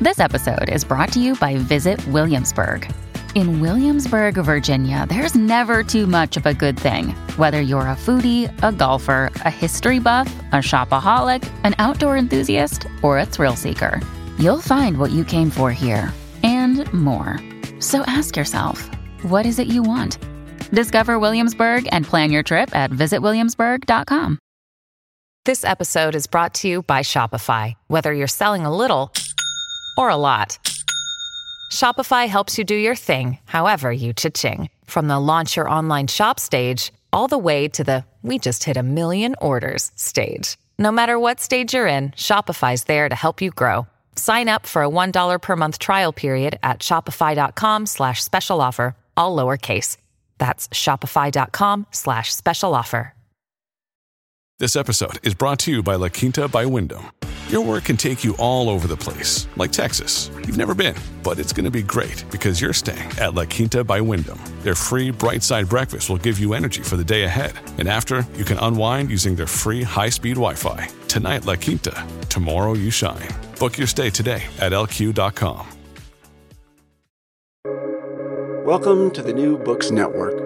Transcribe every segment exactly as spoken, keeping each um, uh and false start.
This episode is brought to you by Visit Williamsburg. In Williamsburg, Virginia, there's never too much of a good thing. Whether you're a foodie, a golfer, a history buff, a shopaholic, an outdoor enthusiast, or a thrill seeker, you'll find what you came for here and more. So ask yourself, what is it you want? Discover Williamsburg and plan your trip at visit williamsburg dot com. This episode is brought to you by Shopify. Whether you're selling a little or a lot, Shopify helps you do your thing, however you cha-ching. From the launch your online shop stage, all the way to the we just hit a million orders stage. No matter what stage you're in, Shopify's there to help you grow. Sign up for a one dollar per month trial period at shopify.com slash special offer, all lowercase. That's shopify.com slash special offer. This episode is brought to you by La Quinta by Wyndham. Your work can take you all over the place, like Texas. You've never been, but it's going to be great because you're staying at La Quinta by Wyndham. Their free Bright Side breakfast will give you energy for the day ahead. And after, you can unwind using their free high-speed Wi-Fi. Tonight, La Quinta. Tomorrow, you shine. Book your stay today at L Q dot com. Welcome to the New Books Network.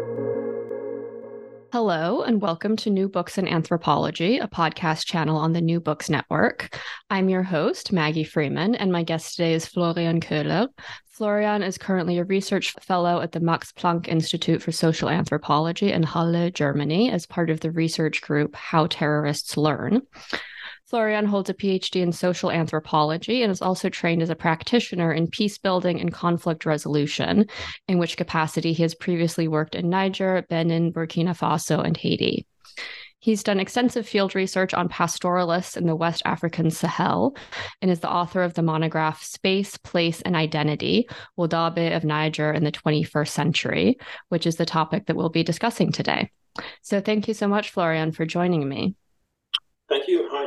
Hello, and welcome to New Books in Anthropology, a podcast channel on the New Books Network. I'm your host, Maggie Freeman, and my guest today is Florian Köhler. Florian is currently a research fellow at the Max Planck Institute for Social Anthropology in Halle, Germany, as part of the research group How Terrorists Learn. Florian holds a P H D in social anthropology and is also trained as a practitioner in peace building and conflict resolution, in which capacity he has previously worked in Niger, Benin, Burkina Faso, and Haiti. He's done extensive field research on pastoralists in the West African Sahel and is the author of the monograph Space, Place, and Identity, Wodaabe of Niger in the twenty-first century, which is the topic that we'll be discussing today. So thank you so much, Florian, for joining me. Thank you. Hi.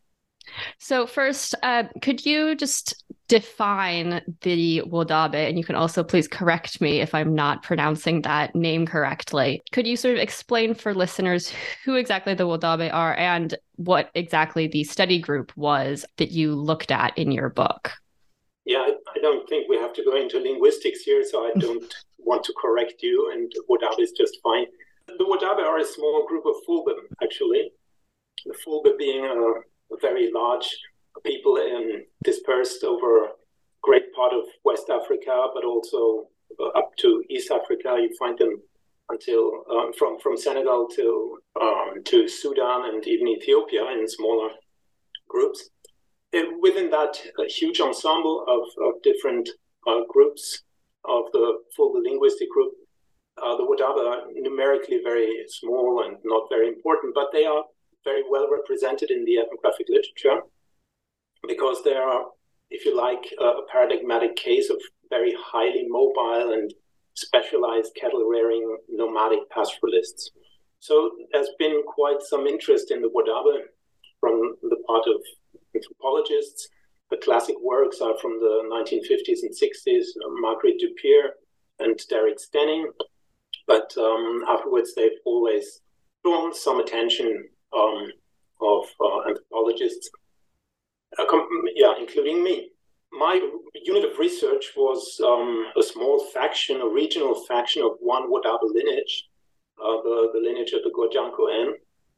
So first, uh, could you just define the Wodaabe, and you can also please correct me if I'm not pronouncing that name correctly. Could you sort of explain for listeners who exactly the Wodaabe are and what exactly the study group was that you looked at in your book? Yeah, I, I don't think we have to go into linguistics here, so I don't want to correct you, and Wodaabe is just fine. The Wodaabe are a small group of Fulbe, actually. The Fulbe being a very large people in, dispersed over a great part of West Africa, but also uh, up to East Africa. You find them until um, from from Senegal to um, to Sudan and even Ethiopia in smaller groups. And within that a huge ensemble of, of different uh, groups of the Fulbe linguistic group, uh, the Wodaabe are numerically very small and not very important, but they are very well represented in the ethnographic literature because they are, if you like, a paradigmatic case of very highly mobile and specialized cattle-rearing nomadic pastoralists. So there's been quite some interest in the Wodaabe from the part of anthropologists. The classic works are from the nineteen fifties and sixties, uh, Marguerite Dupier and Derek Stenning. But um, afterwards, they've always drawn some attention Um, of uh, anthropologists, uh, com- yeah, including me. My unit of research was um, a small faction, a regional faction of one Wodaabe lineage, uh, the, the lineage of the Godjanko-En,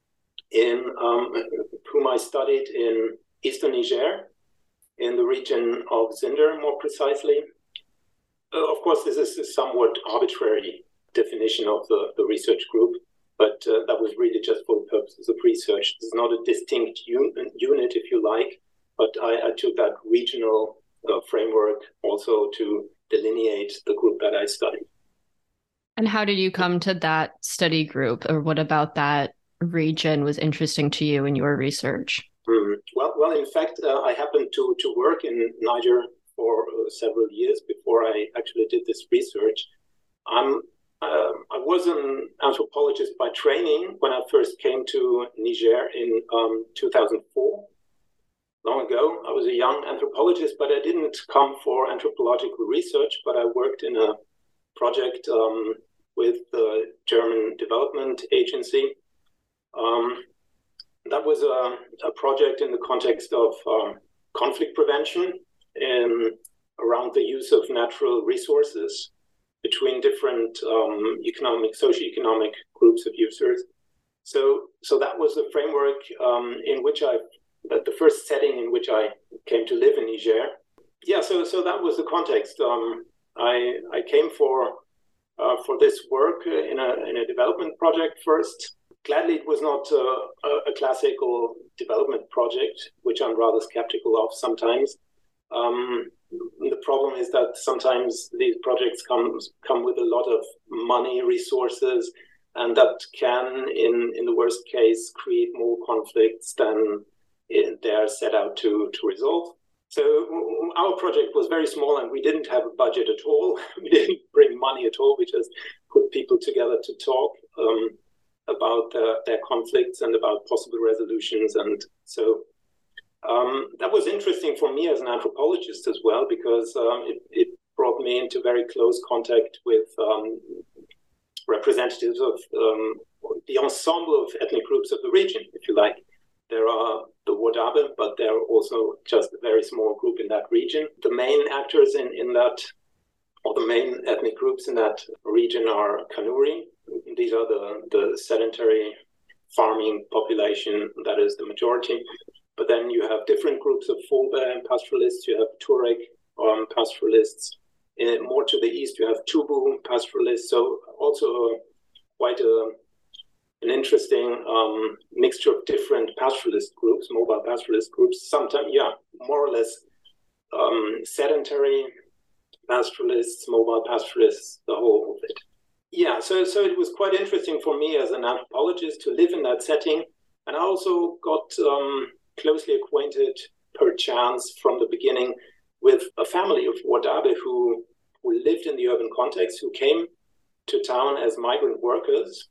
in um, whom I studied in eastern Niger, in the region of Zinder, more precisely. Uh, of course, this is a somewhat arbitrary definition of the, the research group. But uh, that was really just for the purposes of research. This is not a distinct un- unit, if you like, but I, I took that regional uh, framework also to delineate the group that I studied. And how did you come to that study group, or what about that region was interesting to you in your research? Mm. Well, well, in fact, uh, I happened to, to work in Niger for uh, several years before I actually did this research. I'm Uh, I was an anthropologist by training when I first came to Niger in um, two thousand four. Long ago, I was a young anthropologist, but I didn't come for anthropological research, but I worked in a project um, with the German Development Agency. Um, that was a, a project in the context of um, conflict prevention in, around the use of natural resources between different um, economic, socioeconomic groups of users. So, so that was the framework um, in which I, the first setting in which I came to live in Niger. Yeah, so so that was the context. Um, I I came for uh, for this work in a in a development project first. Gladly, it was not uh, a, a classical development project, which I'm rather skeptical of sometimes. Um, the problem is that sometimes these projects come come with a lot of money, resources, and that can, in, in the worst case, create more conflicts than they're set out to, to resolve. So our project was very small, and we didn't have a budget at all. We didn't bring money at all. We just put people together to talk um, about uh, their conflicts and about possible resolutions. And so um, that was interesting for me as an anthropologist as well, because um, it, it brought me into very close contact with um, representatives of um, the ensemble of ethnic groups of the region, if you like. There are the Wodabe, but there are also just a very small group in that region. The main actors in, in that, or the main ethnic groups in that region are Kanuri. These are the, the sedentary farming population that is the majority. But then you have different groups of Fulbe pastoralists, you have Tuareg um, pastoralists. In, more to the east, you have Tubu pastoralists. So also quite a an interesting um, mixture of different pastoralist groups, mobile pastoralist groups, sometimes, yeah, more or less um, sedentary pastoralists, mobile pastoralists, the whole of it. Yeah, so so it was quite interesting for me as an anthropologist to live in that setting. And I also got um, closely acquainted, per chance, from the beginning, with a family of Wodabe who, who lived in the urban context, who came to town as migrant workers.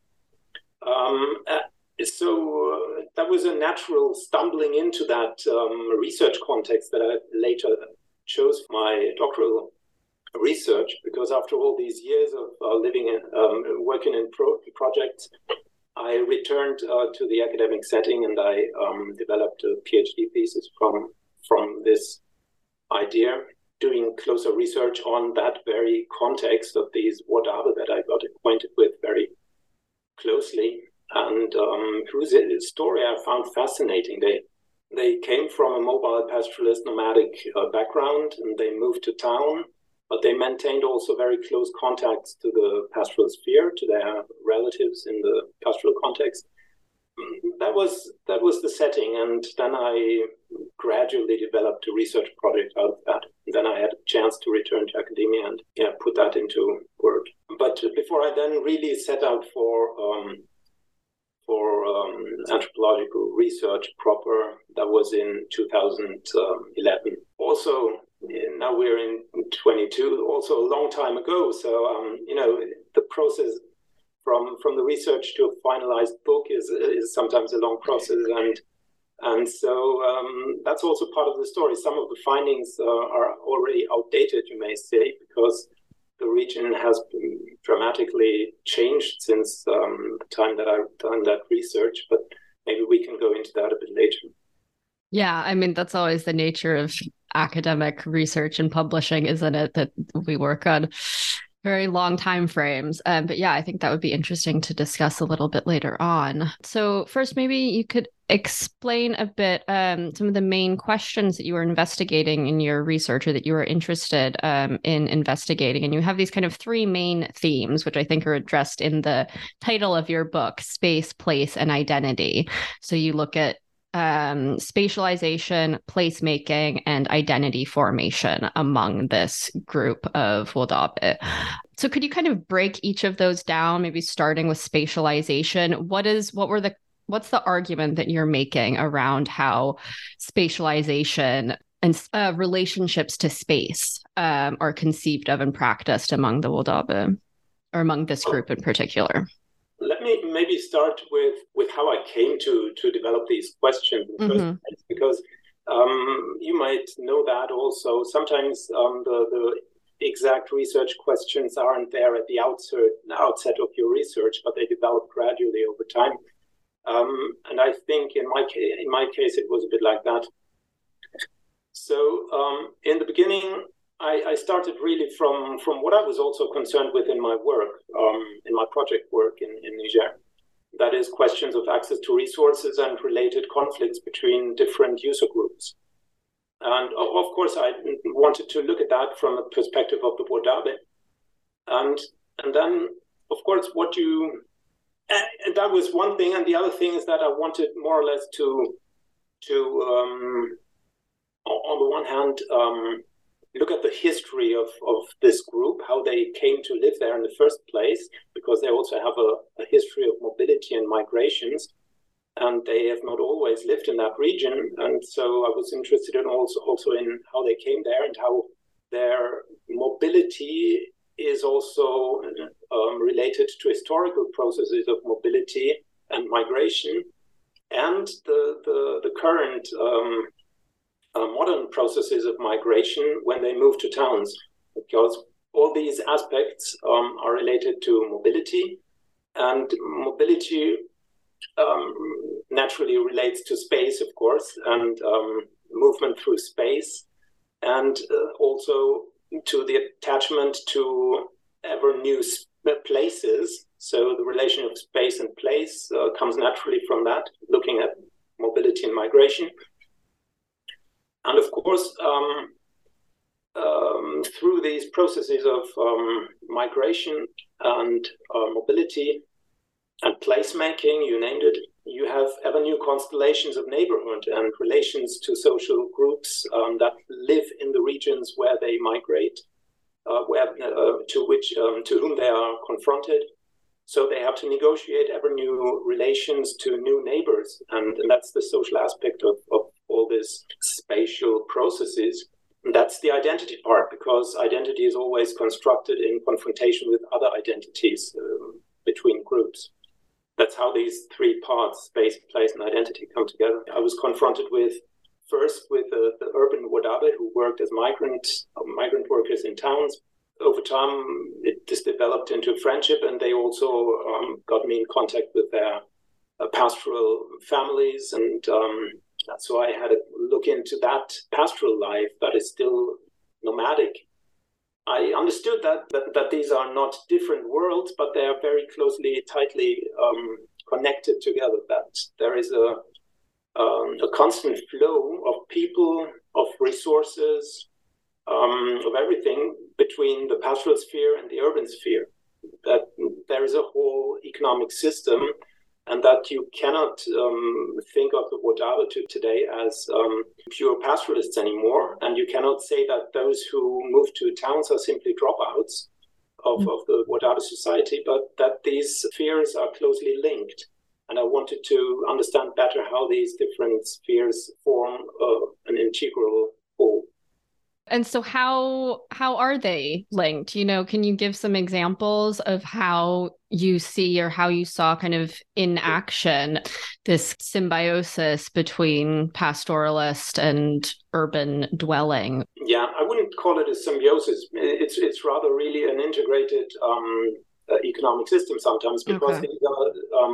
Um, uh, so uh, that was a natural stumbling into that um, research context that I later chose for my doctoral research, because after all these years of uh, living in, um, working in pro- projects, I returned uh, to the academic setting, and I um, developed a PhD thesis from from this idea, doing closer research on that very context of these Wodabe that I got acquainted with very closely, and um, whose story I found fascinating. They they came from a mobile pastoralist nomadic uh, background, and they moved to town, but they maintained also very close contacts to the pastoral sphere, to their relatives in the pastoral context. That was that was the setting, and then I gradually developed a research project out of that. And then I had a chance to return to academia and yeah, put that into work. But before I then really set out for um, for um, anthropological research proper, that was in two thousand eleven. Also, now we're in twenty-two, also a long time ago. So, um, you know, the process from from the research to a finalized book is is sometimes a long process, and and so um, that's also part of the story. Some of the findings uh, are already outdated, you may say, because the region has dramatically changed since um, the time that I've done that research. But maybe we can go into that a bit later. Yeah, I mean, that's always the nature of academic research and publishing, isn't it? That we work on very long time frames. Um, but yeah, I think that would be interesting to discuss a little bit later on. So first, maybe you could explain a bit um, some of the main questions that you were investigating in your research, or that you were interested um, in investigating. And you have these kind of three main themes, which I think are addressed in the title of your book: space, place, and identity. So you look at Um, spatialization, placemaking, and identity formation among this group of Wodabe. So could you kind of break each of those down, maybe starting with spatialization? What is, what were the, what's the argument that you're making around how spatialization and uh, relationships to space um, are conceived of and practiced among the Wodabe, or among this group in particular? Let me maybe start with, with how I came to, to develop these questions in the Mm-hmm. first place, because um, you might know that also. Sometimes um, the, the exact research questions aren't there at the outset, outset of your research, but they develop gradually over time. Um, and I think in my, ca- in my case, it was a bit like that. So um, in the beginning, I, I started really from, from what I was also concerned with in my work, um, in my project work in, in Niger. That is questions of access to resources and related conflicts between different user groups. And of course, I wanted to look at that from a perspective of the Wodabe. And, and then, of course, what you... And that was one thing. And the other thing is that I wanted more or less to, to um, on the one hand, um, look at the history of, of this group, how they came to live there in the first place, because they also have a, a history of mobility and migrations, and they have not always lived in that region. And so I was interested in also, also in how they came there and how their mobility is also um, related to historical processes of mobility and migration, and the, the, the current um, Uh, modern processes of migration when they move to towns, because all these aspects um, are related to mobility, and mobility um, naturally relates to space, of course, and um, movement through space, and uh, also to the attachment to ever new places. So the relation of space and place uh, comes naturally from that, looking at mobility and migration. And of course, um, um, through these processes of um, migration and uh, mobility and placemaking, you named it, you have ever new constellations of neighborhood and relations to social groups um, that live in the regions where they migrate, uh, where, uh, to which um, to whom they are confronted. So they have to negotiate ever new relations to new neighbors, and, and that's the social aspect of, of all these spatial processes. And that's the identity part, because identity is always constructed in confrontation with other identities um, between groups. That's how these three parts, space, place, and identity, come together. I was confronted with, first, with uh, the urban Wodabe who worked as migrant, uh, migrant workers in towns. Over time, it just developed into friendship, and they also um, got me in contact with their uh, pastoral families, and um, so I had a look into that pastoral life that is still nomadic. I understood that, that, that these are not different worlds, but they are very closely, tightly um, connected together, that there is a, um, a constant flow of people, of resources, um, of everything between the pastoral sphere and the urban sphere, that there is a whole economic system, and that you cannot um, think of the Wodabe to today as um, pure pastoralists anymore. And you cannot say that those who move to towns are simply dropouts of, mm. of the Wodabe society, but that these spheres are closely linked. And I wanted to understand better how these different spheres form uh, an integral whole. And so how how are they linked? You know, can you give some examples of how you see or how you saw kind of in action this symbiosis between pastoralist and urban dwelling? Yeah, I wouldn't call it a symbiosis. It's it's rather really an integrated um, uh, economic system sometimes, because okay. uh, um,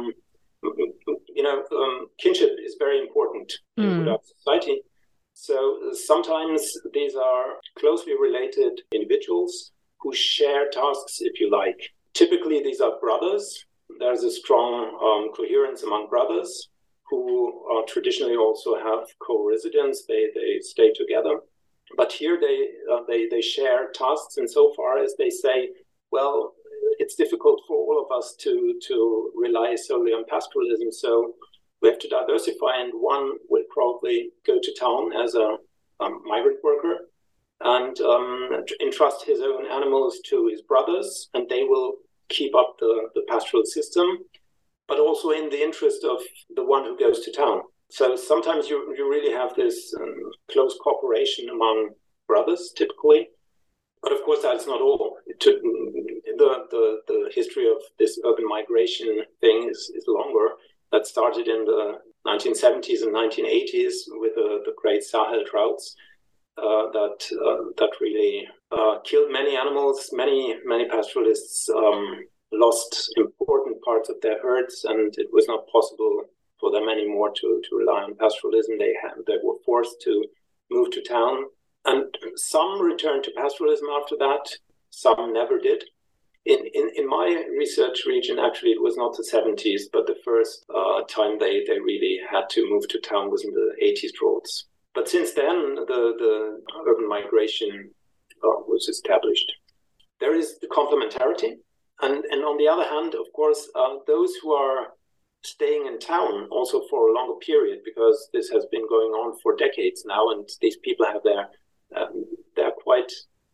you know um, kinship is very important mm. in Wodabe society. So sometimes these are closely related individuals who share tasks, if you like. Typically, these are brothers. There's a strong um, coherence among brothers who uh, traditionally also have co-residence. They they stay together. But here they, uh, they, they share tasks insofar as they say, well, it's difficult for all of us to, to rely solely on pastoralism, so we have to diversify, and one will probably go to town as a um, migrant worker and um, entrust his own animals to his brothers, and they will keep up the, the pastoral system, but also in the interest of the one who goes to town. So sometimes you, you really have this um, close cooperation among brothers, typically. But of course, that's not all. It took, the, the, the history of this urban migration thing is, is longer. That started in the nineteen seventies and nineteen eighties with the, the great Sahel droughts uh, that uh, that really uh, killed many animals. Many many pastoralists um, lost important parts of their herds, and it was not possible for them anymore to, to rely on pastoralism. They had, they were forced to moved to town. And some returned to pastoralism after that. Some never did. In, in, in my research region, actually, it was not the seventies, but the first uh, time they, they really had to move to town was in the eighties droughts. But since then, the, the urban migration uh, was established. There is the complementarity. And, and on the other hand, of course, uh, those who are staying in town also for a longer period, because this has been going on for decades now, and these people have their, um, they're quite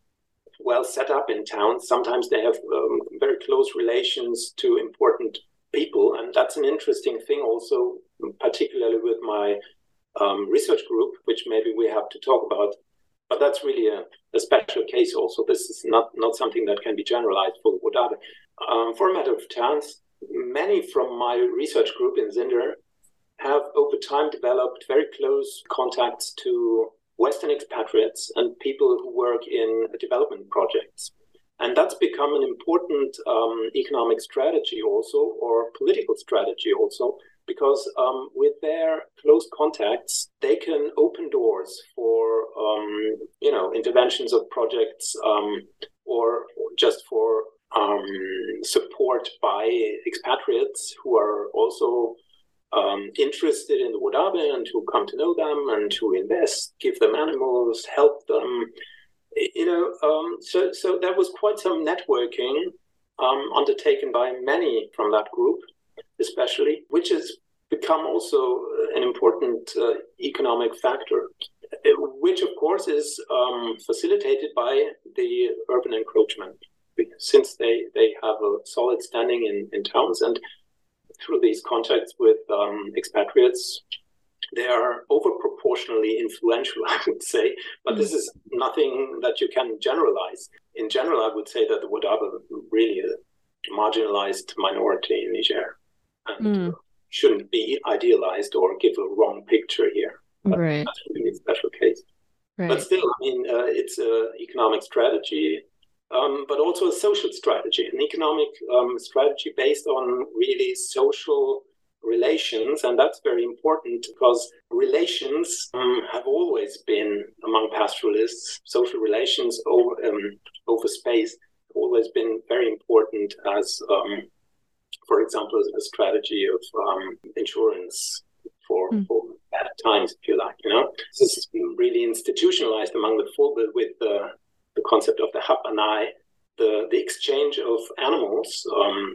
well set up in town. Sometimes they have um, very close relations to important people, and that's an interesting thing also, particularly with my um, research group, which maybe we have to talk about. But that's really a, a special case also. This is not, not something that can be generalized for the Wodabe. Um, for a matter of chance, many from my research group in Zinder have over time developed very close contacts to Western expatriates and people who work in development projects. And that's become an important um, economic strategy also, or political strategy also, because um, with their close contacts, they can open doors for, um, you know, interventions of projects um, or just for um, support by expatriates who are also um, interested in the Wodabe and who come to know them and who invest, give them animals, help them. You know, um, so so there was quite some networking um, undertaken by many from that group, especially, which has become also an important uh, economic factor, which of course is um, facilitated by the urban encroachment, since they, they have a solid standing in, in towns, and through these contacts with um, expatriates, they are over proportionally influential, I would say, but this is nothing that you can generalize. In general, I would say that the Wodabe are really a marginalized minority in Niger, and mm. shouldn't be idealized or give a wrong picture here. But right. That's really a special case. Right. But still, I mean, uh, it's an economic strategy, um, but also a social strategy, an economic um, strategy based on really social relations, and that's very important because relations um, have always been among pastoralists. Social relations over um, over space have always been very important as, um, for example, a strategy of um, insurance for, mm. for bad times, if you like. You know, this is really institutionalized among the Fulbe with the the concept of the hapanai, the the exchange of animals. Um,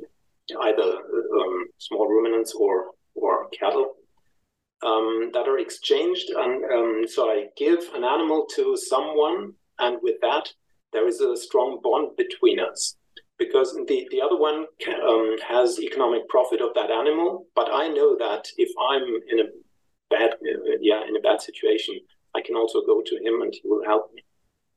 either um, small ruminants or or cattle um, that are exchanged. And um, so I give an animal to someone, and with that, there is a strong bond between us. Because the, the other one can, um, has economic profit of that animal, but I know that if I'm in a bad, uh, yeah, in a bad situation, I can also go to him and he will help me.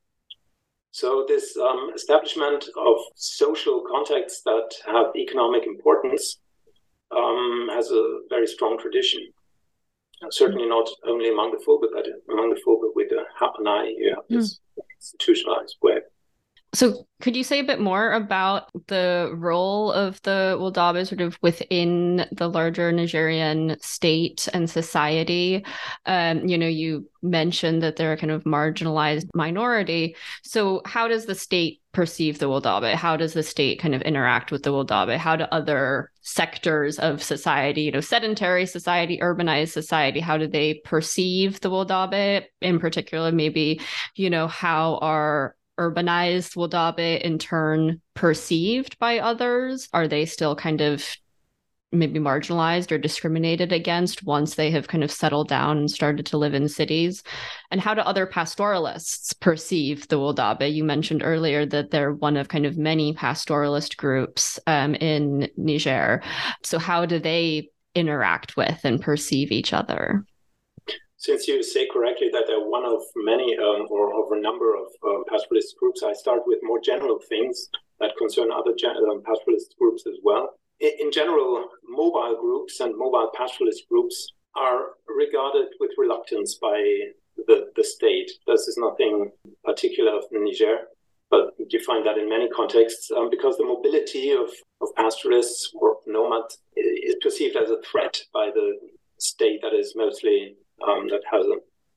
So this um, establishment of social contacts that have economic importance um, has a very strong tradition. Uh, certainly not only among the Fulbe, but among the Fulbe with the hapanai, you have this mm. institutionalized web. So could you say a bit more about the role of the Wodabe sort of within the larger Nigerian state and society? Um, you know, you mentioned that they're a kind of marginalized minority. So how does the state perceive the Wodabe? How does the state kind of interact with the Wodabe? How do other sectors of society, you know, sedentary society, urbanized society, how do they perceive the Wodabe? In particular, maybe, you know, how are urbanized Wodabe in turn perceived by others? Are they still kind of maybe marginalized or discriminated against once they have kind of settled down and started to live in cities? And how do other pastoralists perceive the Wodabe? You mentioned earlier that they're one of kind of many pastoralist groups um, in Niger. So how do they interact with and perceive each other? Since you say correctly that they're one of many um, or of a number of uh, pastoralist groups, I start with more general things that concern other gen- uh, pastoralist groups as well. In, in general, mobile groups and mobile pastoralist groups are regarded with reluctance by the, the state. This is nothing particular of Niger, but you find that in many contexts um, because the mobility of, of pastoralists or nomads is perceived as a threat by the state that is mostly Um, that has a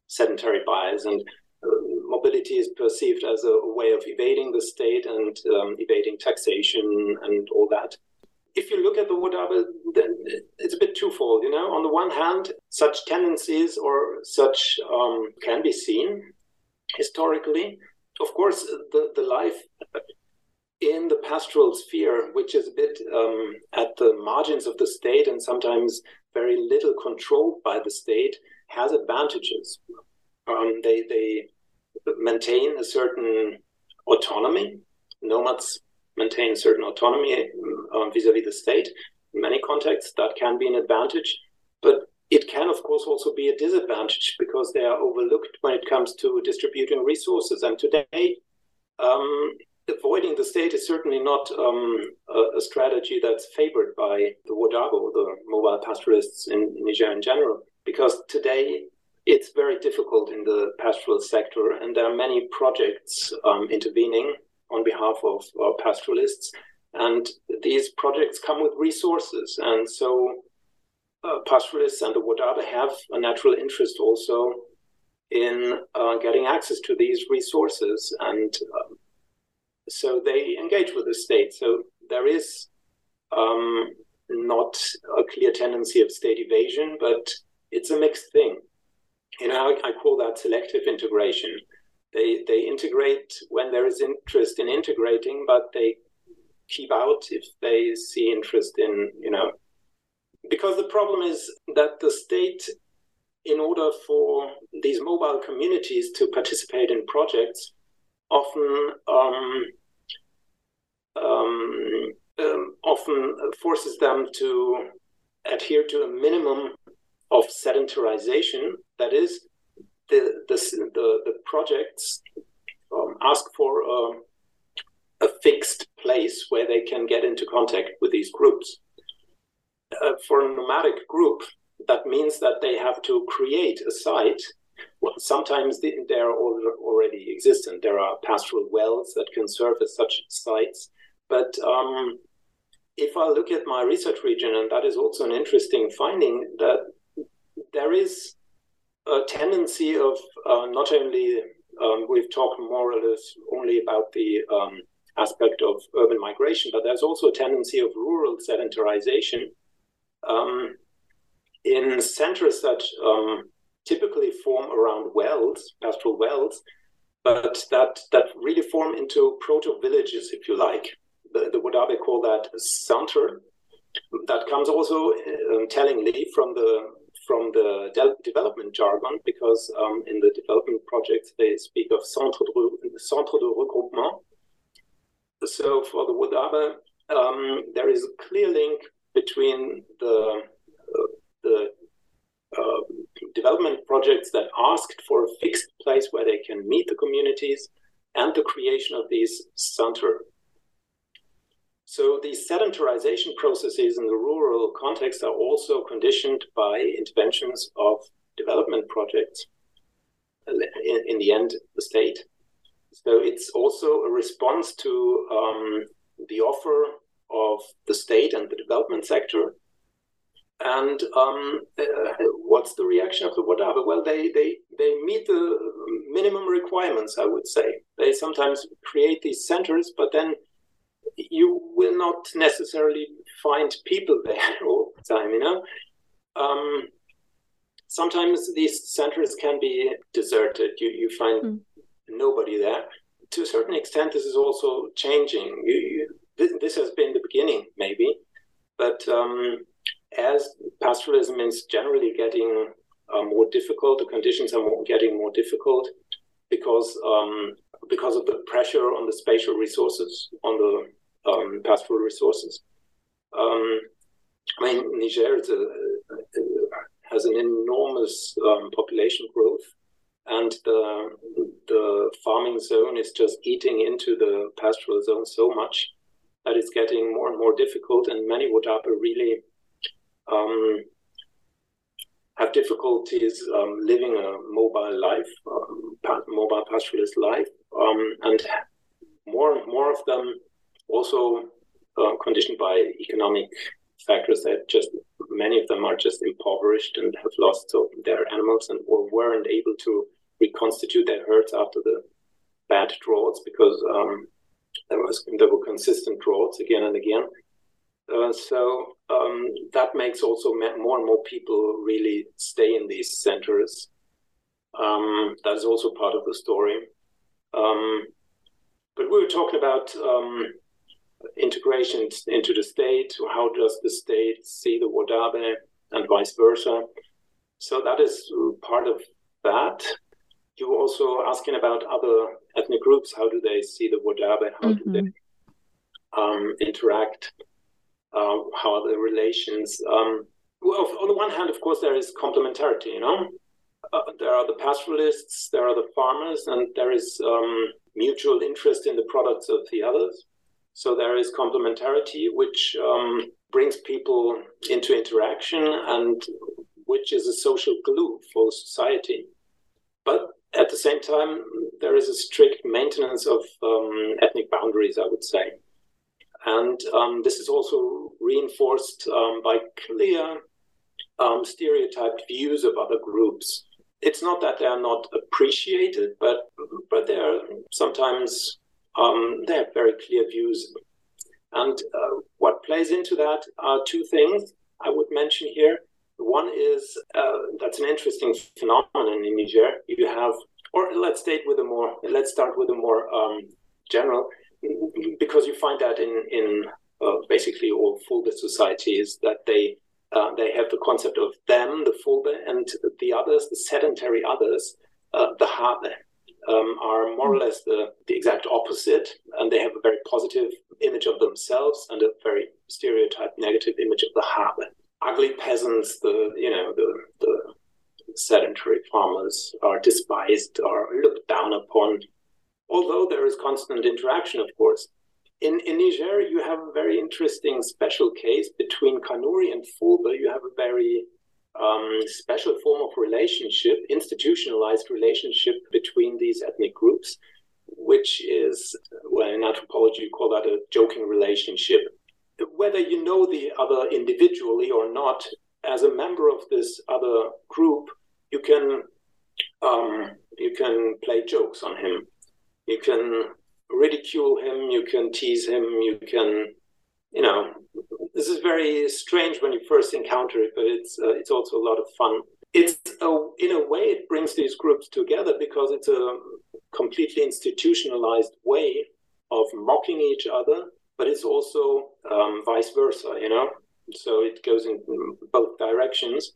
sedentary bias, and uh, mobility is perceived as a way of evading the state and um, evading taxation and all that. If you look at the Wadaba, then it's a bit twofold, you know. On the one hand, such tendencies or such um, can be seen historically. Of course, the, the life in the pastoral sphere, which is a bit um, at the margins of the state and sometimes very little controlled by the state, has advantages. Um, they, they maintain a certain autonomy. Nomads maintain a certain autonomy um, vis-a-vis the state. In many contexts, that can be an advantage, but it can, of course, also be a disadvantage because they are overlooked when it comes to distributing resources. And today, um, avoiding the state is certainly not um, a, a strategy that's favored by the Wadabo, the mobile pastoralists in Niger in general, because today it's very difficult in the pastoral sector, and there are many projects um, intervening on behalf of uh, pastoralists, and these projects come with resources, and so uh, pastoralists and the Wadaba have a natural interest also in uh, getting access to these resources, and um, so they engage with the state. So there is um, not a clear tendency of state evasion, but it's a mixed thing. You know, I, I call that selective integration. They they integrate when there is interest in integrating, but they keep out if they see interest in, you know, because the problem is that the state, in order for these mobile communities to participate in projects, often um, um, um, often forces them to adhere to a minimum of sedentarization. That is, the the the, the projects um, ask for a, a fixed place where they can get into contact with these groups. Uh, for a nomadic group, that means that they have to create a site. Well, sometimes they, they are already existent. There are pastoral wells that can serve as such sites. But um, if I look at my research region, and that is also an interesting finding, that there is a tendency of uh, not only, um, we've talked more or less only about the um, aspect of urban migration, but there's also a tendency of rural sedentarization um, in centers that um, typically form around wells, pastoral wells, but that, that really form into proto-villages, if you like. The, the Wadaba call that center. That comes also um, tellingly from the from the de- development jargon, because um, in the development projects they speak of centre de, centre de regroupement. So for the Wadaba, um, there is a clear link between the uh, the uh, development projects that asked for a fixed place where they can meet the communities and the creation of these center. So these sedentarization processes in the rural context are also conditioned by interventions of development projects, in, in the end, the state. So it's also a response to um, the offer of the state and the development sector. And um, uh, what's the reaction of the Wadaba? Well, they, they, they meet the minimum requirements, I would say. They sometimes create these centers, but then you will not necessarily find people there all the time, you know. Um, sometimes these centers can be deserted. You you find mm. nobody there. To a certain extent, this is also changing. You, you, this, this has been the beginning, maybe, but um, as pastoralism is generally getting uh, more difficult, the conditions are more, getting more difficult because um, because of the pressure on the spatial resources, on the Um, pastoral resources. Um, I mean, Niger is a, a, has an enormous um, population growth, and the the farming zone is just eating into the pastoral zone so much that it's getting more and more difficult, and many Wadaba really um, have difficulties um, living a mobile life, um, pa- mobile pastoralist life, um, and more and more of them also uh, conditioned by economic factors that just many of them are just impoverished and have lost so their animals and or weren't able to reconstitute their herds after the bad droughts because um, there was there were consistent droughts again and again. Uh, so um, that makes also more and more people really stay in these centers. Um, that is also part of the story. Um, but we were talking about um, integration into the state. How does the state see the Wodabe and vice versa? So that is part of that. You were also asking about other ethnic groups. How do they see the Wodabe? How mm-hmm. do they um, interact? Uh, how are the relations? Um, well, on the one hand, of course, there is complementarity, you know? Uh, there are the pastoralists, there are the farmers, and there is um, mutual interest in the products of the others. So there is complementarity, which um, brings people into interaction and which is a social glue for society. But at the same time, there is a strict maintenance of um, ethnic boundaries, I would say. And um, this is also reinforced um, by clear um, stereotyped views of other groups. It's not that they are not appreciated, but but they are sometimes um, they have very clear views. And uh, what plays into that are two things I would mention here. One is uh, that's an interesting phenomenon in Niger. You have, or let's state with a more. Let's start with a more um, general. Because you find that in in uh, basically all Fulbe societies that they uh, they have the concept of them, the Fulbe, and the others, the sedentary others, uh, the Habe, um, are more or less the, the exact opposite, and they have a very positive image of themselves and a very stereotyped negative image of the Habe. Ugly peasants, the you know the the sedentary farmers are despised, are looked down upon. Although there is constant interaction, of course. In, in Niger, you have a very interesting special case between Kanuri and Fulbe. You have a very um, special form of relationship, institutionalized relationship between these ethnic groups, which is, well, in anthropology, you call that a joking relationship. Whether you know the other individually or not, as a member of this other group, you can um, you can play jokes on him. You can ridicule him, you can tease him, you can, you know, this is very strange when you first encounter it, but it's uh, it's also a lot of fun. It's, a, in a way, it brings these groups together because it's a completely institutionalized way of mocking each other, but it's also um, vice versa, you know? So it goes in both directions.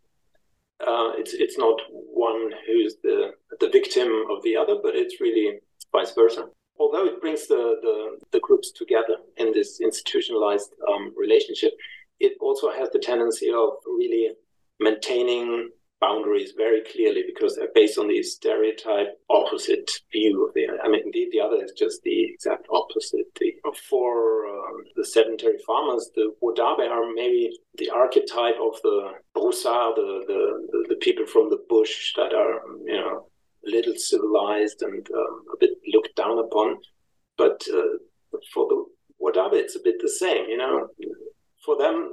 Uh, it's it's not one who's the the victim of the other, but it's really vice versa. Although it brings the, the, the groups together in this institutionalized um, relationship, it also has the tendency of really maintaining boundaries very clearly because they're based on the stereotype opposite view of the I mean, the, the other is just the exact opposite. The, for uh, the sedentary farmers, the Wodabe are maybe the archetype of the Broussard, the, the, the, the people from the bush that are, you know, little civilized and um, a bit looked down upon. But uh, for the Wodabe, it's a bit the same, you know. For them,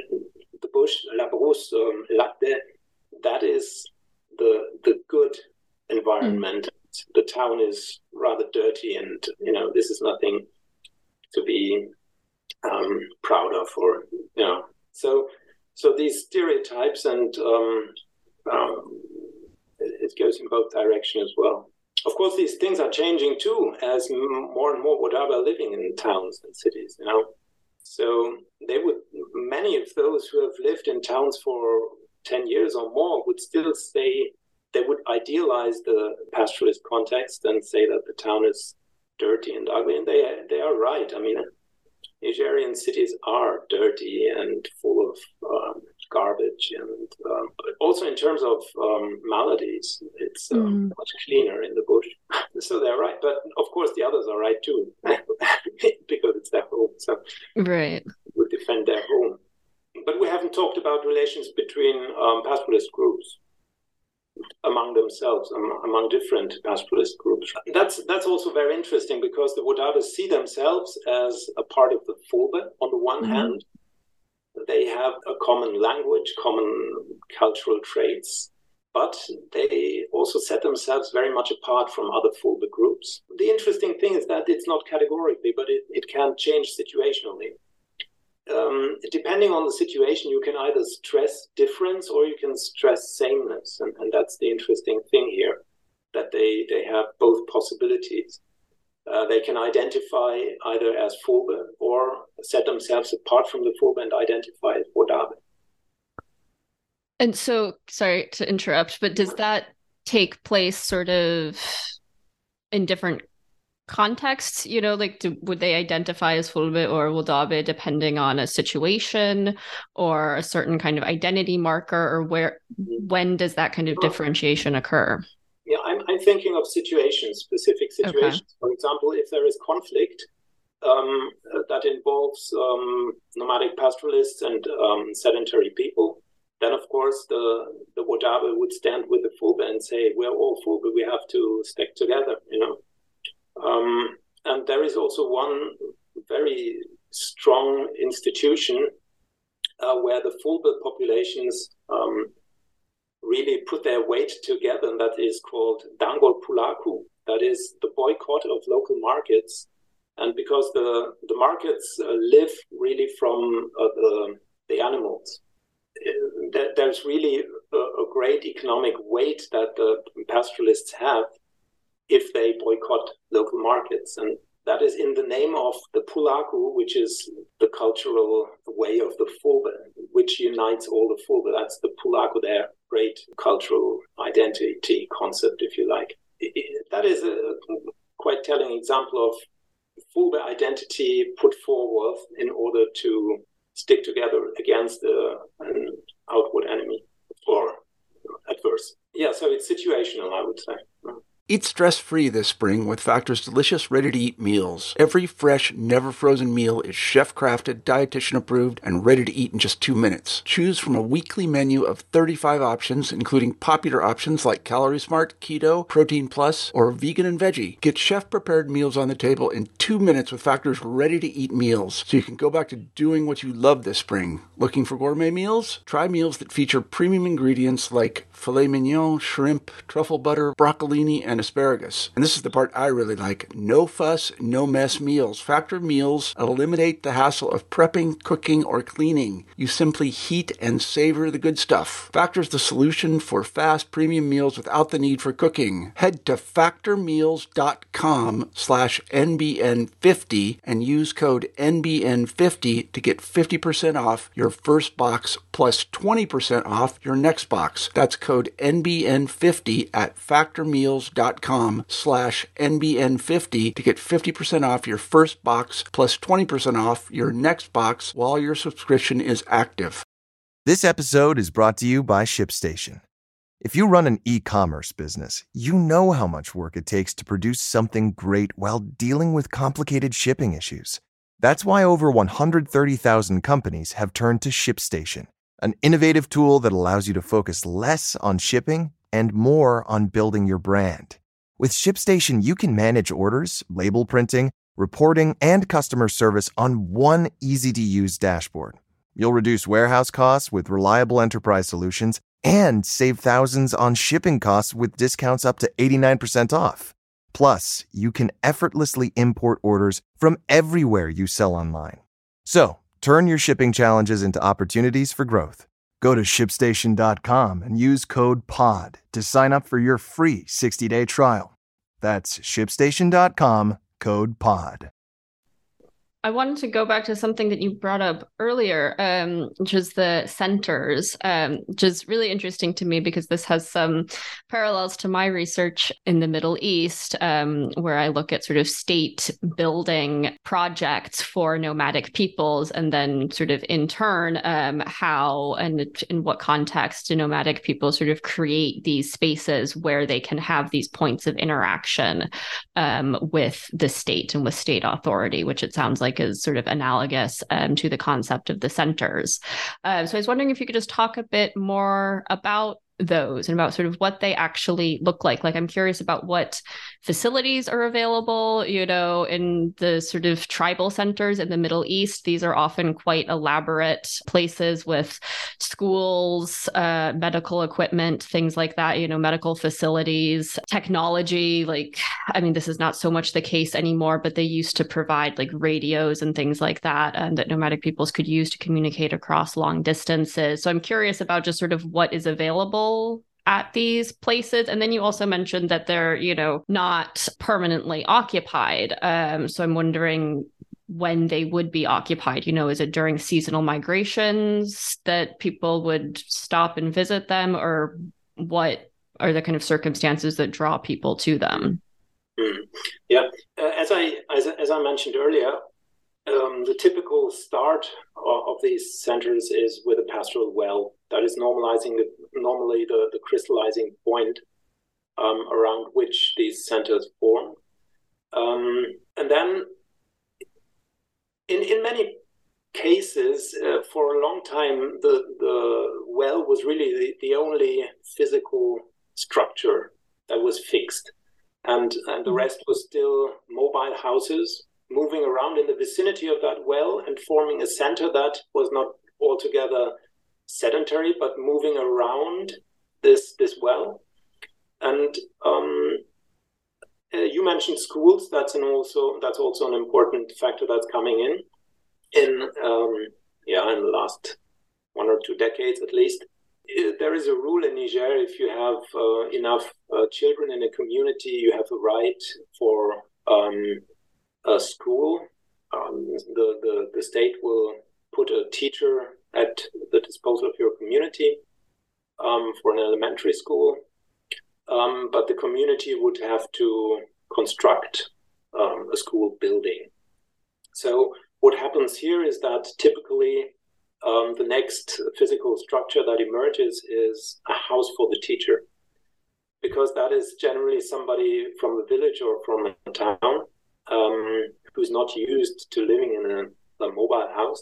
the bush, la brousse, um, latte, that is the the good environment. Mm. The town is rather dirty and, you know, this is nothing to be um, proud of or, you know. So, so these stereotypes and um, um, it goes in both directions as well. Of course, these things are changing too, as more and more Wodabe are living in towns and cities, you know. So they would, many of those who have lived in towns for ten years or more would still say, they would idealize the pastoralist context and say that the town is dirty and ugly, and they they are right. I mean, Nigerian cities are dirty and full of um, garbage, and um, also in terms of um, maladies, it's um, mm. much cleaner in the bush. So they're right, but of course the others are right too, because it's their home. So right, we defend their home. But we haven't talked about relations between um, pastoralist groups among themselves, um, among different pastoralist groups. That's that's also very interesting because the Wodabe see themselves as a part of the Fulbe on the one mm-hmm. hand. they have a common language, common cultural traits, but they also set themselves very much apart from other Fulbe groups. The interesting thing is that it's not categorically, but it, it can change situationally. Um, depending on the situation, you can either stress difference or you can stress sameness. And, and that's the interesting thing here, that they, they have both possibilities. Uh, they can identify either as Fulbe or set themselves apart from the Fulbe and identify as Wodabe. And so, sorry to interrupt, but does that take place sort of in different contexts? You know, like do, would they identify as Fulbe or Wodabe depending on a situation or a certain kind of identity marker, or where, when does that kind of differentiation occur? Yeah, I'm, I'm thinking of situations, specific situations. Okay. For example, if there is conflict um, that involves um, nomadic pastoralists and um, sedentary people, then of course the, the Wodabe would stand with the Fulbe and say, we're all Fulbe, we have to stick together, you know. Um, and there is also one very strong institution uh, where the Fulbe populations um, really put their weight together, and that is called Dangol Pulaku. That is the boycott of local markets. And because the, the markets uh, live really from uh, the, the animals, uh, there's really a, a great economic weight that the pastoralists have if they boycott local markets. And that is in the name of the Pulaku, which is the cultural way of the Fulbe, which unites all the Fulbe. That's the Pulaku, their great cultural identity concept, if you like. It, it, that is a quite telling example of Fulbe identity put forward in order to stick together against uh, an outward enemy or adverse. Yeah, so it's situational, I would say. Eat stress-free this spring with Factor's delicious, ready-to-eat meals. Every fresh, never-frozen meal is chef-crafted, dietitian-approved, and ready to eat in just two minutes. Choose from a weekly menu of thirty-five options, including popular options like Calorie Smart, Keto, Protein Plus, or Vegan and Veggie. Get chef-prepared meals on the table in two minutes with Factor's ready-to-eat meals, so you can go back to doing what you love this spring. Looking for gourmet meals? Try meals that feature premium ingredients like filet mignon, shrimp, truffle butter, broccolini, and asparagus. And this is the part I really like. No fuss, no mess meals. Factor meals eliminate the hassle of prepping, cooking, or cleaning. You simply heat and savor the good stuff. Factor's the solution for fast premium meals without the need for cooking. Head to factormeals.com slash NBN50 and use code N B N fifty to get fifty percent off your first box plus twenty percent off your next box. That's code N B N fifty at factormeals.com slash N B N fifty to get fifty percent off your first box plus twenty percent off your next box while your subscription is active. This episode is brought to you by ShipStation. If you run an e-commerce business, you know how much work it takes to produce something great while dealing with complicated shipping issues. That's why over one hundred thirty thousand companies have turned to ShipStation, an innovative tool that allows you to focus less on shipping and more on building your brand. With ShipStation, you can manage orders, label printing, reporting, and customer service on one easy-to-use dashboard. You'll reduce warehouse costs with reliable enterprise solutions and save thousands on shipping costs with discounts up to eighty-nine percent off. Plus, you can effortlessly import orders from everywhere you sell online. So, turn your shipping challenges into opportunities for growth. Go to ShipStation dot com and use code POD to sign up for your free sixty-day trial. That's ShipStation dot com, code POD. I wanted to go back to something that you brought up earlier, um, which is the centers, um, which is really interesting to me because this has some parallels to my research in the Middle East, um, where I look at sort of state building projects for nomadic peoples, and then sort of in turn, um, how and in what context do nomadic people sort of create these spaces where they can have these points of interaction um, with the state and with state authority, which it sounds like is sort of analogous um, to the concept of the centers. Uh, so I was wondering if you could just talk a bit more about those and about sort of what they actually look like. Like, I'm curious about what facilities are available, you know, in the sort of tribal centers in the Middle East. These are often quite elaborate places with schools, uh, medical equipment, things like that, you know, medical facilities, technology. Like, I mean, this is not so much the case anymore, but they used to provide like radios and things like that, and that nomadic peoples could use to communicate across long distances. So I'm curious about just sort of what is available at these places. And then you also mentioned that they're, you know, not permanently occupied. Um, so I'm wondering when they would be occupied. You know, is it during seasonal migrations that people would stop and visit them, or what are the kind of circumstances that draw people to them? Mm. Yeah, uh, as I as, as I mentioned earlier, um, the typical start of, of these centers is with a pastoral well. That is normalizing the, normally the, the crystallizing point um, around which these centers form. Um, and then in, in many cases, uh, for a long time, the, the well was really the, the only physical structure that was fixed. And, and the rest was still mobile houses moving around in the vicinity of that well and forming a center that was not altogether sedentary, but moving around this this well. And um, uh, you mentioned schools. That's an also that's also an important factor that's coming in in um, yeah in the last one or two decades at least. There is a rule in Niger: if you have uh, enough uh, children in a community, you have a right for um, a school. Um, the, the the state will put a teacher at the disposal of your community um, for an elementary school, um, but the community would have to construct um, a school building. So what happens here is that typically um, the next physical structure that emerges is a house for the teacher, because that is generally somebody from the village or from a town um, who's not used to living in a, a mobile house,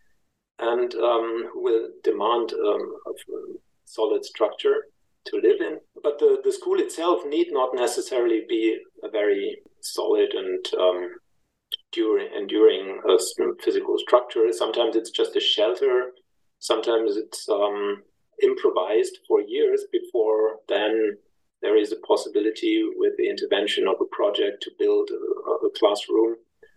and um, who will demand um, a solid structure to live in. But the, the school itself need not necessarily be a very solid and um, enduring, enduring uh, physical structure. Sometimes it's just a shelter. Sometimes it's um, improvised for years before then there is a possibility with the intervention of a project to build a, a classroom.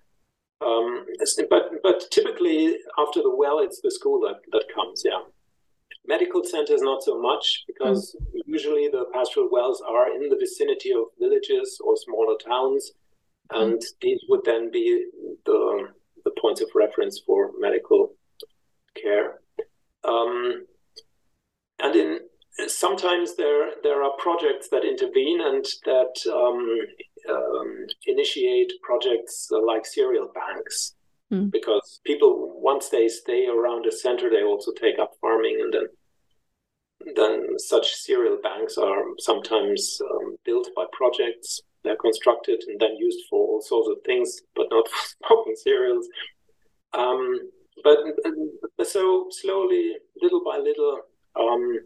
Um, but but typically after the well, it's the school that, that comes, yeah. Medical centers, not so much, because mm. usually the pastoral wells are in the vicinity of villages or smaller towns, and mm. these would then be the, the points of reference for medical care. Um, and in sometimes there there are projects that intervene and that um, um, initiate projects like cereal banks, mm. because people, once they stay around a center, they also take up farming, and then then such cereal banks are sometimes um, built by projects. They're constructed and then used for all sorts of things, but not for smoking cereals. Um, but so slowly, little by little, um,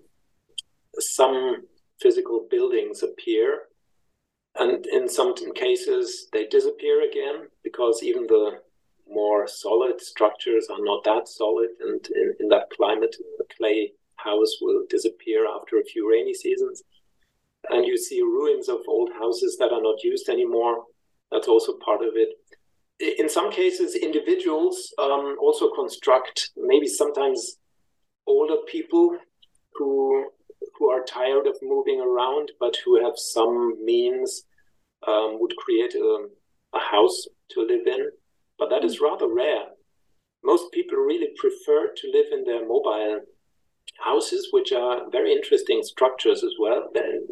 some physical buildings appear, and in some cases they disappear again, because even the more solid structures are not that solid, and in, in that climate, the clay house will disappear after a few rainy seasons. And you see ruins of old houses that are not used anymore. That's also part of it. In some cases, individuals um, also construct, maybe sometimes older people who who are tired of moving around, but who have some means, um, would create a, a house to live in. But that is rather rare. Most people really prefer to live in their mobile houses, which are very interesting structures as well. The,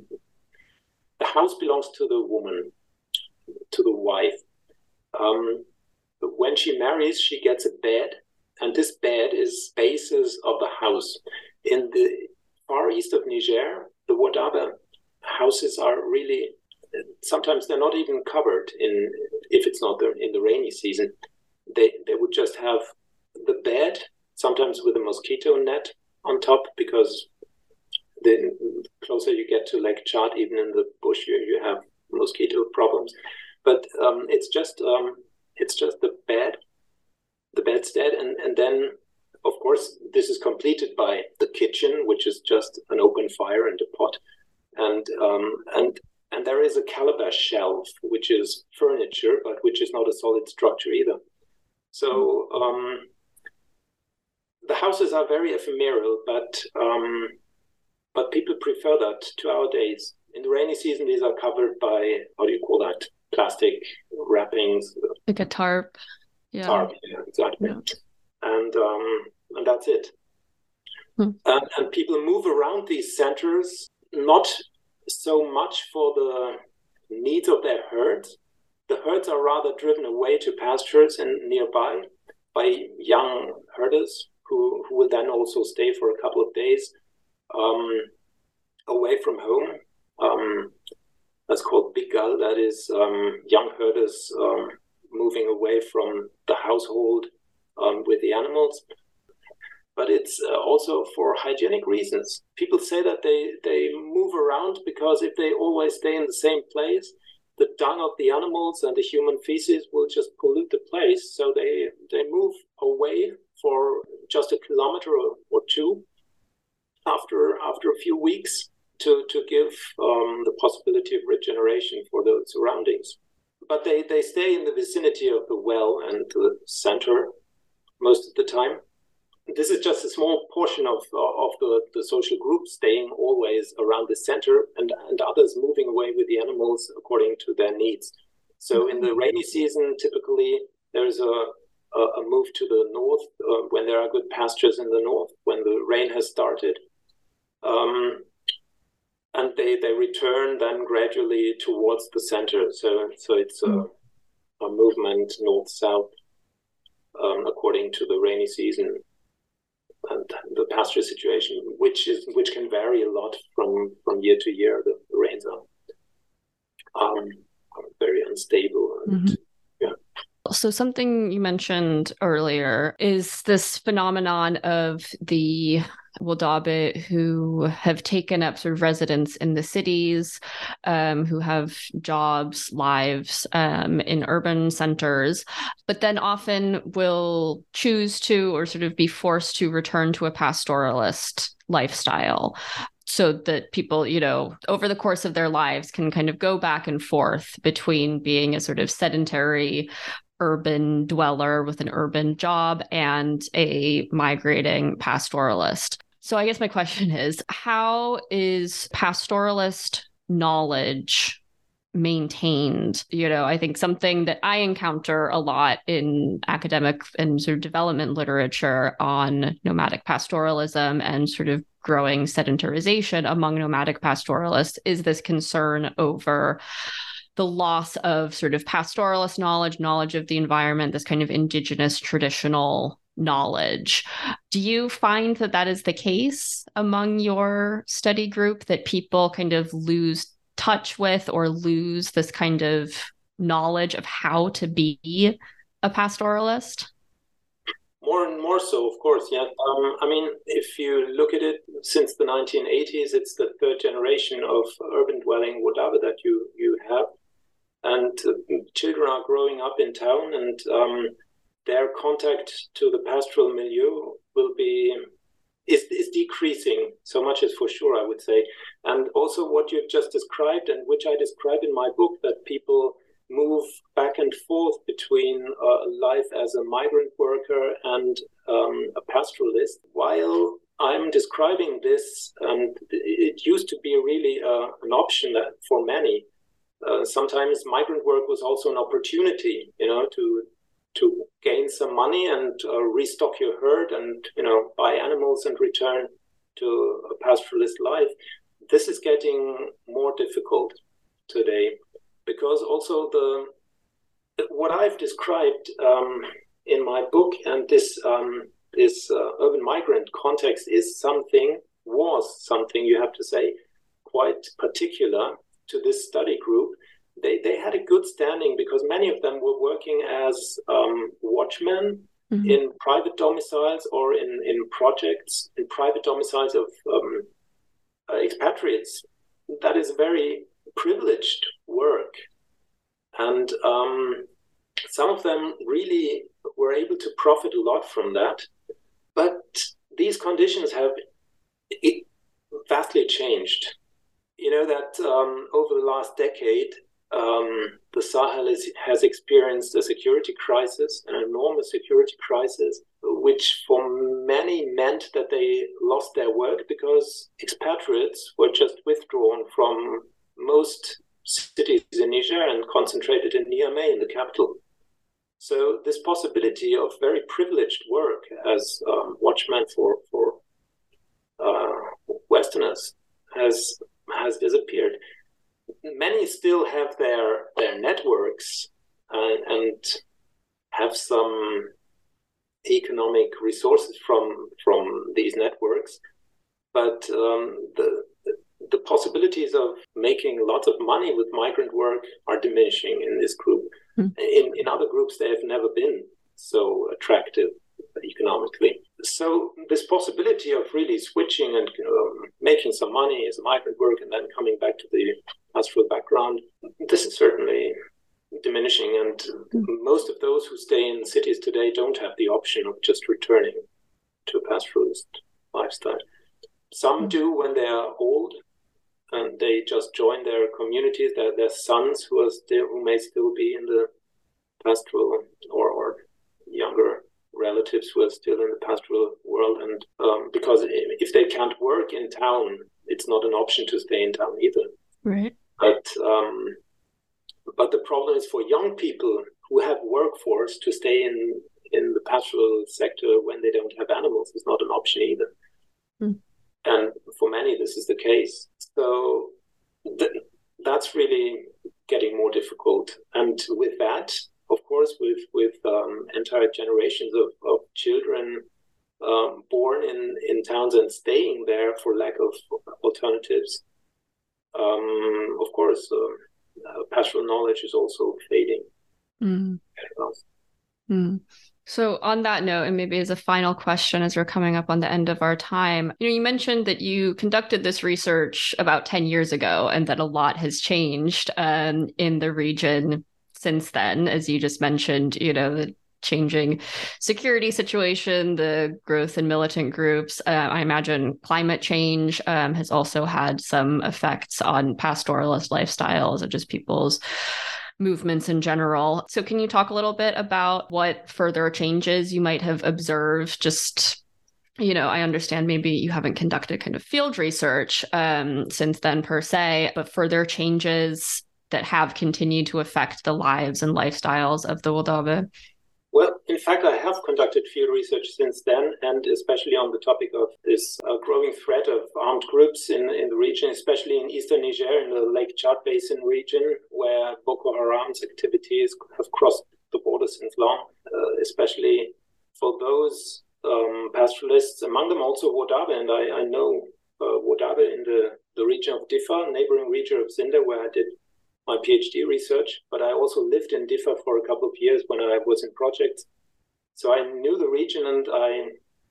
the house belongs to the woman, to the wife. Um, when she marries, she gets a bed, and this bed is spaces of the house. In the far east of Niger, the Wadaba houses are really, sometimes they're not even covered in, if it's not the, in the rainy season. They they would just have the bed, sometimes with a mosquito net on top, because the closer you get to Lake Chad, even in the bush, you, you have mosquito problems. But um, it's just um, it's just the bed, the bedstead, and, and then, of course, this is completed by the kitchen, which is just an open fire and a pot. And um, and and there is a calabash shelf, which is furniture, but which is not a solid structure either. So um, the houses are very ephemeral, but um, but people prefer that to our days. In the rainy season, these are covered by, how do you call that, plastic wrappings, like a tarp. Yeah, tarp. Yeah, exactly. Yeah. And um, and that's it. Hmm. And, and people move around these centers, not so much for the needs of their herds. The herds are rather driven away to pastures and nearby by young herders who, who will then also stay for a couple of days um, away from home. Um, that's called bigal. That is um, young herders um, moving away from the household um, with the animals. But it's uh, also for hygienic reasons. People say that they, they move around because if they always stay in the same place, the dung of the animals and the human feces will just pollute the place. So they, they move away for just a kilometer or, or two after after a few weeks to, to give um, the possibility of regeneration for the surroundings. But they, they stay in the vicinity of the well and the center most of the time. This is just a small portion of of the, the social group staying always around the center and, and others moving away with the animals according to their needs. So in the rainy season, typically there's a, a, a move to the north uh, when there are good pastures in the north, when the rain has started. Um, and they, they return then gradually towards the center. So, so it's a, a movement north-south um, according to the rainy season and the pasture situation, which is which can vary a lot from, from year to year. The, the rains are um, very unstable. And, mm-hmm. yeah. So something you mentioned earlier is this phenomenon of the Wadawit who have taken up sort of residence in the cities, um, who have jobs, lives um, in urban centers, but then often will choose to or sort of be forced to return to a pastoralist lifestyle. So that people, you know, over the course of their lives can kind of go back and forth between being a sort of sedentary urban dweller with an urban job and a migrating pastoralist. So I guess my question is, how is pastoralist knowledge maintained? You know, I think something that I encounter a lot in academic and sort of development literature on nomadic pastoralism and sort of growing sedentarization among nomadic pastoralists is this concern over the loss of sort of pastoralist knowledge, knowledge of the environment, this kind of indigenous traditional knowledge. Do you find that that is the case among your study group, that people kind of lose touch with or lose this kind of knowledge of how to be a pastoralist? More and more so, of course, yeah. Um, I mean, if you look at it, since the nineteen eighties, it's the third generation of urban dwelling Wadawit that you, you have. And uh, children are growing up in town, and um, their contact to the pastoral milieu will be is, is decreasing. So much is for sure, I would say. And also what you've just described, and which I describe in my book, that people move back and forth between uh, life as a migrant worker and um, a pastoralist. While I'm describing this, and it used to be really uh, an option that for many. Uh, sometimes migrant work was also an opportunity, you know, to to gain some money and uh, restock your herd and, you know, buy animals and return to a pastoralist life. This is getting more difficult today because also the what I've described um, in my book and this um, this uh, urban migrant context is something was something you have to say quite particular to this study group. They they had a good standing because many of them were working as um, watchmen mm-hmm. in private domiciles or in, in projects, in private domiciles of um, uh, expatriates, that is very privileged work. And um, some of them really were able to profit a lot from that. But these conditions have it vastly changed. You know that um, over the last decade, um, the Sahel is, has experienced a security crisis, an enormous security crisis, which for many meant that they lost their work because expatriates were just withdrawn from most cities in Niger and concentrated in Niamey, in the capital. So this possibility of very privileged work as um, watchmen for for uh, Westerners has has disappeared. Many still have their their networks and, and have some economic resources from from these networks, but um, the the possibilities of making lots of money with migrant work are diminishing in this group. Mm. In in other groups, they have never been so attractive economically. So this possibility of really switching and um, making some money as migrant work and then coming back to the pastoral background, this is certainly diminishing. And mm. most of those who stay in cities today don't have the option of just returning to a pastoralist lifestyle. Some mm. do when they are old, and they just join their communities, their, their sons who are still, who may still be in the pastoral, or, or younger relatives who are still in the pastoral world. And um, because if they can't work in town, it's not an option to stay in town either. Right. But um, but the problem is for young people who have workforce to stay in, in the pastoral sector when they don't have animals is not an option either. Mm. And for many, this is the case. So th- that's really getting more difficult. And with that, of course, with with um, entire generations of, of children um, born in, in towns and staying there for lack of alternatives, um, of course, uh, uh, pastoral knowledge is also fading. Mm. Mm. So on that note, and maybe as a final question, as we're coming up on the end of our time, you know, you mentioned that you conducted this research about ten years ago and that a lot has changed um, in the region since then, as you just mentioned, you know, the changing security situation, the growth in militant groups. Uh, I imagine climate change um, has also had some effects on pastoralist lifestyles and just people's movements in general. So can you talk a little bit about what further changes you might have observed? Just, you know, I understand maybe you haven't conducted kind of field research um, since then per se, but further changes that have continued to affect the lives and lifestyles of the Wodaabe? Well, in fact, I have conducted field research since then, and especially on the topic of this uh, growing threat of armed groups in, in the region, especially in eastern Niger, in the Lake Chad Basin region, where Boko Haram's activities have crossed the border since long, uh, especially for those um, pastoralists, among them also Wodaabe, and I, I know uh, Wodaabe in the, the region of Diffa, neighboring region of Zinder, where I did my PhD research, but I also lived in Diffa for a couple of years when I was in projects. So I knew the region, and I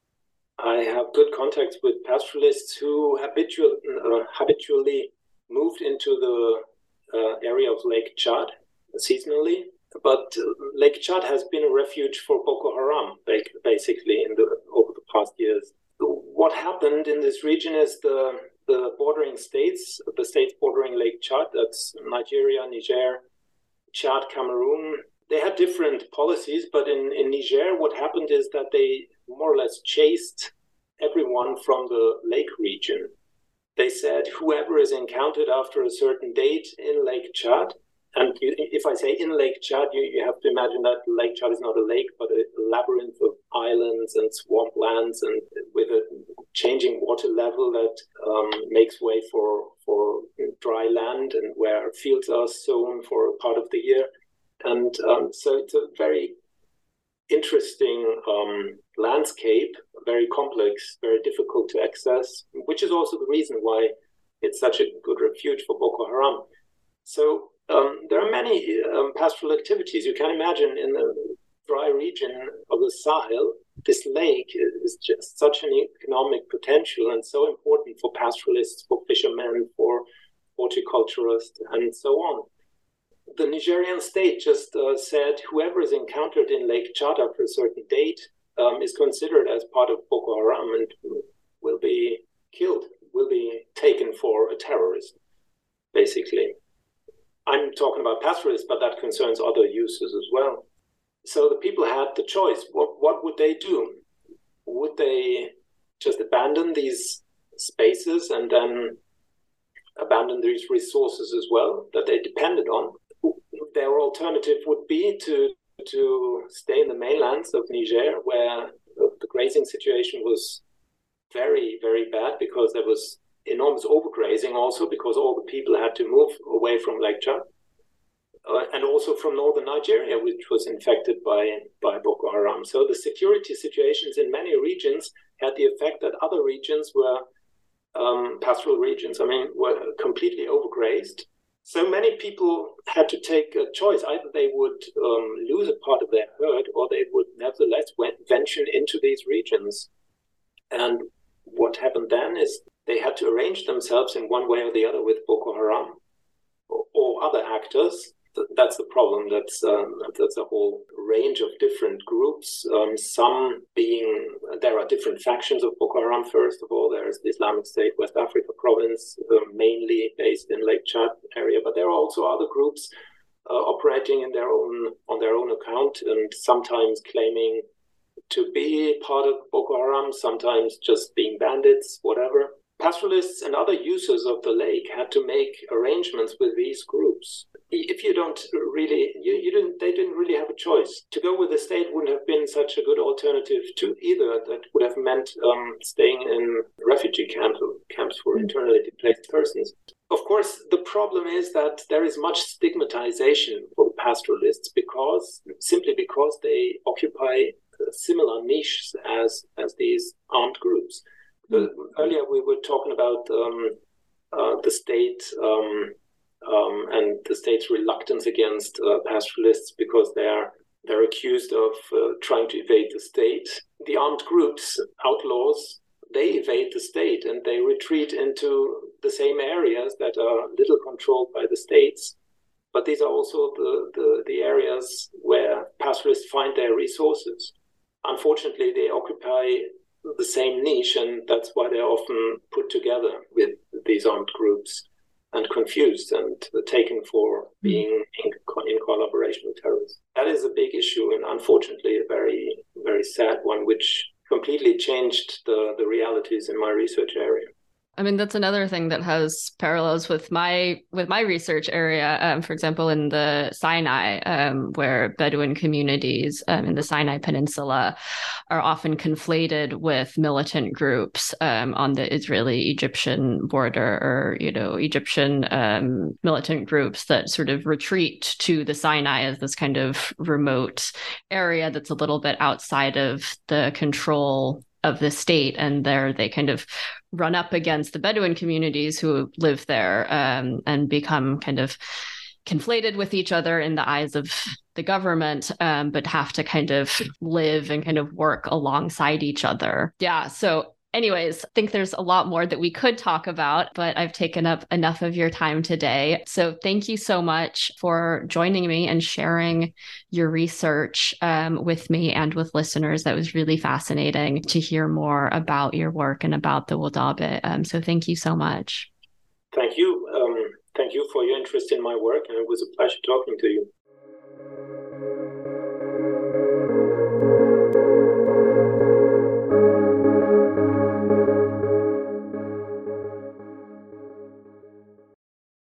I have good contacts with pastoralists who habitual, uh, habitually moved into the uh, area of Lake Chad seasonally. But uh, Lake Chad has been a refuge for Boko Haram, basically, in the over the past years. What happened in this region is the the bordering states, the states bordering Lake Chad, that's Nigeria, Niger, Chad, Cameroon, they had different policies, but in, in Niger, what happened is that they more or less chased everyone from the lake region. They said whoever is encountered after a certain date in Lake Chad, and you, if I say in Lake Chad, you, you have to imagine that Lake Chad is not a lake, but a labyrinth of islands and swamplands, and with a changing water level that um, makes way for for dry land, and where fields are sown for part of the year. And um, so it's a very interesting um, landscape, very complex, very difficult to access, which is also the reason why it's such a good refuge for Boko Haram. So um, there are many um, pastoral activities. You can imagine in the dry region of the Sahel, this lake is just such an economic potential and so important for pastoralists, for fishermen, for horticulturists, and so on. The Nigerian state just uh, said whoever is encountered in Lake Chad after a certain date um, is considered as part of Boko Haram and will be killed, will be taken for a terrorist, basically. I'm talking about pastoralists, but that concerns other uses as well. So the people had the choice. What, what would they do? Would they just abandon these spaces and then abandon these resources as well that they depended on? Their alternative would be to to stay in the mainlands of Niger, where the grazing situation was very, very bad because there was enormous overgrazing also because all the people had to move away from Lake Chad. Uh, and also from northern Nigeria, which was infected by, by Boko Haram. So the security situations in many regions had the effect that other regions were, um, pastoral regions, I mean, were completely overgrazed. So many people had to take a choice. Either they would um, lose a part of their herd or they would nevertheless venture into these regions. And what happened then is they had to arrange themselves in one way or the other with Boko Haram or, or other actors. That's the problem. That's um, that's a whole range of different groups. Um, some being, there are different factions of Boko Haram. First of all, there's the Islamic State West Africa province, uh, mainly based in Lake Chad area. But there are also other groups uh, operating in their own on their own account, and sometimes claiming to be part of Boko Haram, sometimes just being bandits, whatever. Pastoralists and other users of the lake had to make arrangements with these groups. If you don't really, you, you didn't, they didn't really have a choice. To go with the state wouldn't have been such a good alternative to either. That would have meant um, staying in refugee camps, camps for internally displaced persons. Of course, the problem is that there is much stigmatization for the pastoralists because, simply because they occupy similar niches as, as these armed groups. Uh, earlier, we were talking about um, uh, the state um, um, and the state's reluctance against uh, pastoralists because they're they're accused of uh, trying to evade the state. The armed groups, outlaws, they evade the state and they retreat into the same areas that are little controlled by the states. But these are also the, the, the areas where pastoralists find their resources. Unfortunately, they occupy the same niche, and that's why they're often put together with these armed groups and confused and taken for being in, in collaboration with terrorists. That is a big issue, and unfortunately a very, very sad one, which completely changed the, the realities in my research area. I mean, that's another thing that has parallels with my with my research area. Um, for example, in the Sinai, um, where Bedouin communities um, in the Sinai Peninsula are often conflated with militant groups um, on the Israeli-Egyptian border, or you know, Egyptian um, militant groups that sort of retreat to the Sinai as this kind of remote area that's a little bit outside of the control of the state, and there they kind of run up against the Bedouin communities who live there um, and become kind of conflated with each other in the eyes of the government, um, but have to kind of live and kind of work alongside each other. Yeah. So anyways, I think there's a lot more that we could talk about, but I've taken up enough of your time today. So thank you so much for joining me and sharing your research um, with me and with listeners. That was really fascinating to hear more about your work and about the Wodaabe. Um, so thank you so much. Thank you. Um, thank you for your interest in my work, and it was a pleasure talking to you.